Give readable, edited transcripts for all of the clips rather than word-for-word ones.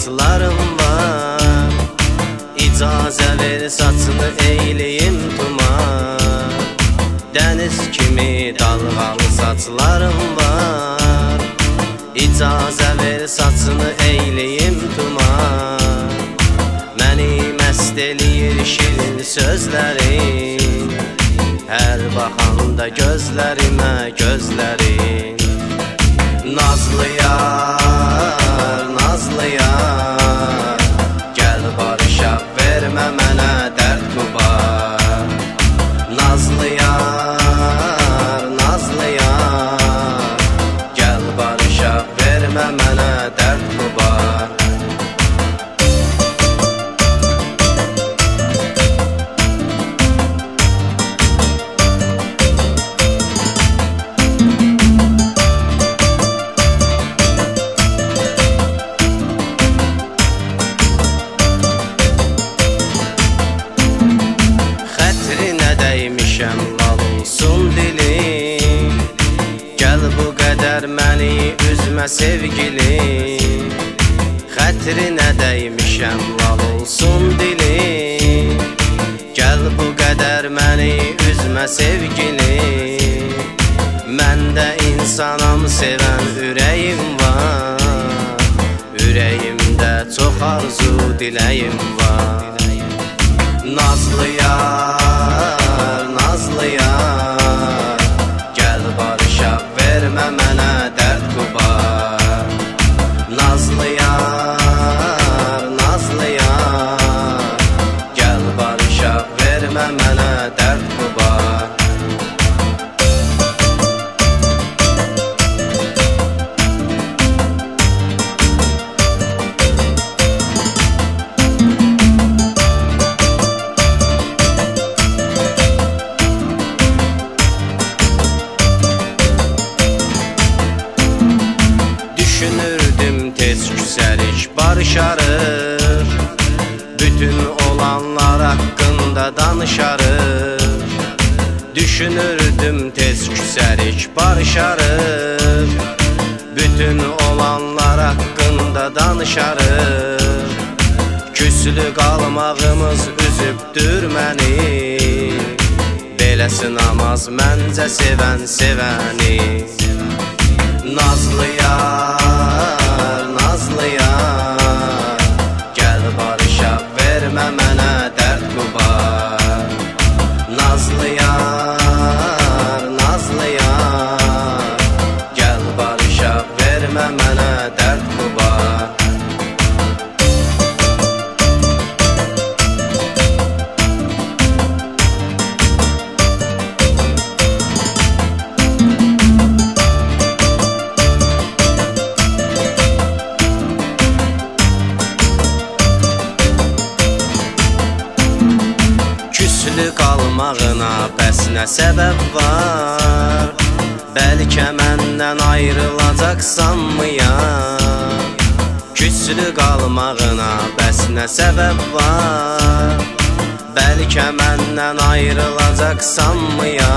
saçlarım var. İcazə ver saçını eyleyim tuman. Dəniz kimi dalğalı saçlarım var. İcazə ver saçını eyleyim tuman. Məni məst eləyir şirin sözlərin. Hər baxanda gözlərimə gözlərin. Nazlı yar, nazlı yar, gəl barışaq, vermə mənə dərd qubar. Nazlı yar, nazlı yar, gəl barışaq, vermə mənə dərd qubar. Dəymişəm lal olsun dilim. Gəl bu qədər məni üzmə sevgilim. Xətrinə dəymişəm lal olsun dilim. Gəl bu qədər məni üzmə sevgilim. Məndə insanam sevən ürəyim var. Ürəyimdə çox arzu diləyim var. Nazlı yar, nazlı yar, gəl barışaq, vermə mənə dərd qubar. Nazlı yar, nazlı yar, gəl barışaq, vermə mənə dərd qubar. Düşünürdüm tez küsərik barışarıq. Bütün olanlar haqqında danışarıq. Düşünürdüm tez küsərik barışarıq. Bütün olanlar haqqında danışarıq. Küslü qalmağımız üzübdür məni. Belə sınamaz məncə sevən sevəni. Nazlı yar, nazlı yar, gəl barışaq, vermə mənə dərd qubar. Nazlı yar, nazlı yar, gəl barışaq, vermə mənə dərd qubar. Küslü qalmağına bəs nə səbəb var? Bəlkə məndən ayrılacaqsanmı ya? Küslü qalmağına bəs nə səbəb var? Bəlkə məndən ayrılacaqsanmı ya?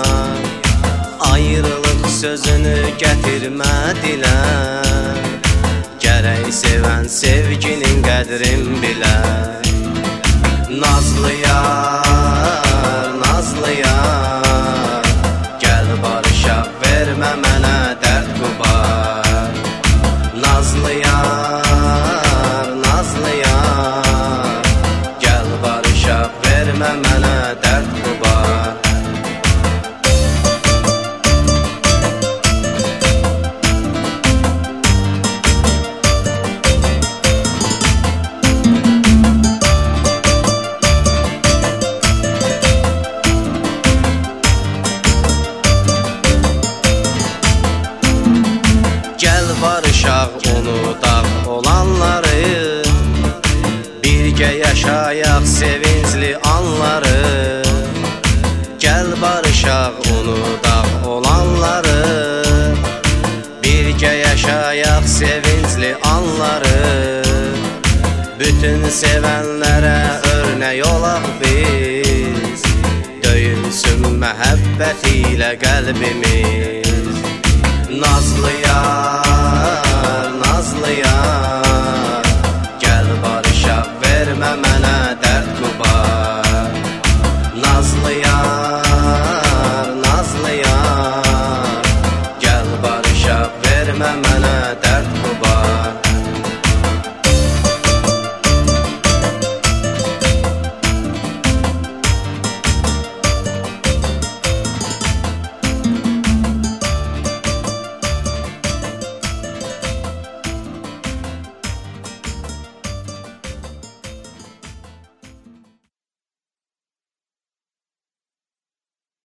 Ayrılıq sözünü gətirmədilər. Gərək sevən sevginin qədrin bilər. Nazlı yar, nazlı yar, gəl barışaq, vermə mənə dərd qubar. Nazlı yar, nazlı yar, gəl barışaq, vermə mənə dərd qubar. Barışaq, unudaq olanları. Birgə yaşayaq sevincli anları. Gəl barışaq, unudaq olanları. Birgə yaşayaq sevincli anları. Bütün sevənlərə örnək olaq biz. Döyülsün məhəbbət ilə qəlbimiz. Nazlı yar,